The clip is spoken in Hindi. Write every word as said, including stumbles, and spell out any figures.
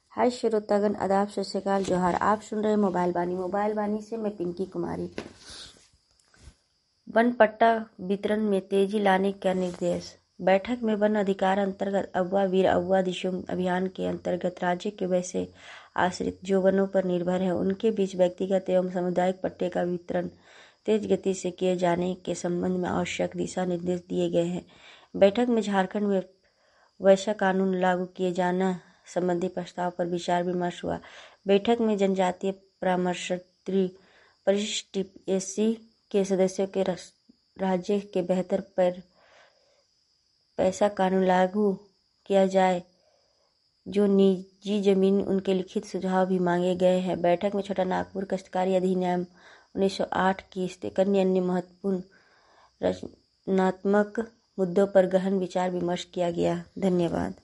हाय श्रोतागण, आदाब, सत श्री अकाल, जोहार। आप सुन रहे मोबाइल बानी मोबाइल बानी से मैं पिंकी कुमारी। वन पट्टा वितरण में तेजी लाने का निर्देश। बैठक में वन अधिकार अंतर्गत अगवा वीर अगवा दिशुम अभियान के अंतर्गत राज्य के वैसे आश्रित जो वनों पर निर्भर हैं उनके बीच व्यक्तिगत एवं सामुदायिक पट्टे का वितरण तेज गति से किए जाने के संबंध में आवश्यक दिशा निर्देश दिए गए हैं। बैठक में झारखंड में वैसा कानून लागू किए जाना संबंधी प्रस्ताव पर विचार विमर्श हुआ। बैठक में जनजातीय परामर्शदात्री परिशिष्ट एससी के सदस्यों के राज्य के बेहतर पर पैसा कानून लागू किया जाए जो निजी जमीन उनके लिखित सुझाव भी मांगे गए हैं। बैठक में छोटा नागपुर काश्तकारी अधिनियम उन्नीस सौ आठ की स्थिति अन्य अन्य महत्वपूर्ण रचनात्मक मुद्दों पर गहन विचार विमर्श किया गया। धन्यवाद।